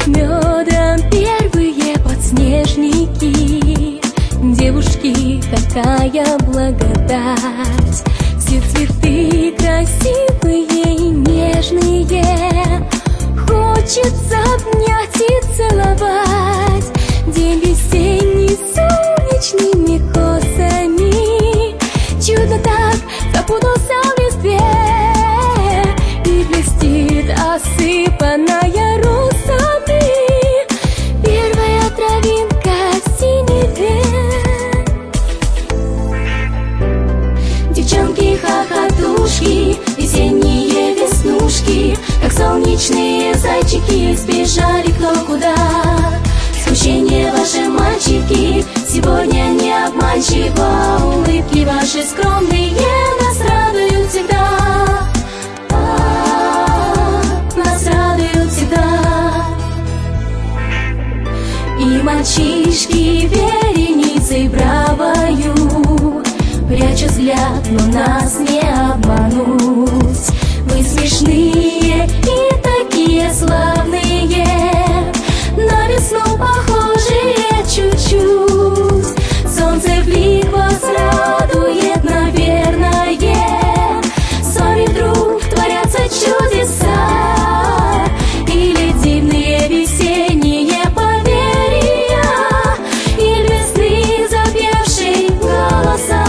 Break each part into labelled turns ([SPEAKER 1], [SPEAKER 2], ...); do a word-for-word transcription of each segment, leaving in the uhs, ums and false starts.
[SPEAKER 1] медом первые подснежники. Девушки, какая благодать, все цветы красивые и нежные. Хочется обнять и целовать. День весенний солнечными косами. Чудно так запутался в листве и блестит осыпанная росами первая травинка в синеве. Девчонки-хохотушки, весенние веснушки, как солнечные зайчики, сбежали кто куда. Смущение ваши, мальчики, сегодня не обманчиво. Улыбки ваши скромные нас радуют всегда. А-а-а, нас радуют всегда. И мальчишки вереницей бравою, пряча взгляд, но нас не обмануть. Вы смешные и такие славные, на весну похожие чуть-чуть. Солнце в лик вас радует, наверное. С вами вдруг творятся чудеса или дивные весенние поверья, или весны запевшие голоса.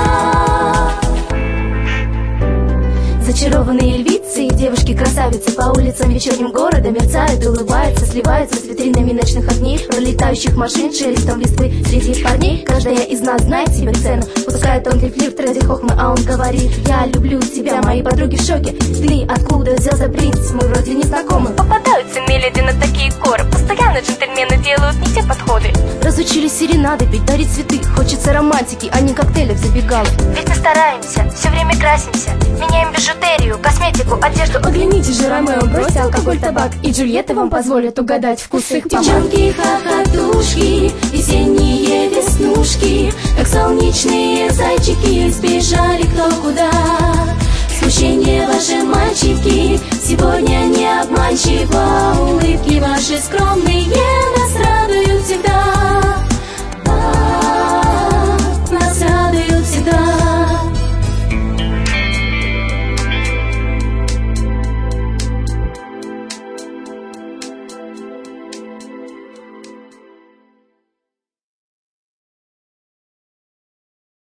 [SPEAKER 1] Зачарованные львицы, девушки-красавицы по улицам вечерним города мерцают, улыбаются, сливаются с витринами ночных огней, пролетающих машин, шелестом листвы среди парней. Каждая из нас знает себе цену, пускает тонкий флирт ради хохмы, а он говорит: я люблю тебя. Мои подруги в шоке: ты откуда взялся, принц? Мы вроде не знакомы.
[SPEAKER 2] Попадаются мелоди на такие горы, постоянно джентльмены делают не те подходы.
[SPEAKER 1] Разучились серенады петь, дарить цветы, хочется романтики, а не коктейлев забегал.
[SPEAKER 2] Ведь мы стараемся, все время красимся, меняем бижутерию, косметику, одежду.
[SPEAKER 1] Оглянитесь же, Ромео, бросьте алкоголь, табак, и Джульетта вам позволит угадать вкус их помад. Девчонки-хохотушки, весенние веснушки, как солнечные зайчики, сбежали кто куда. Смущение ваши, мальчики, сегодня не обманчиво. Улыбки ваши скромные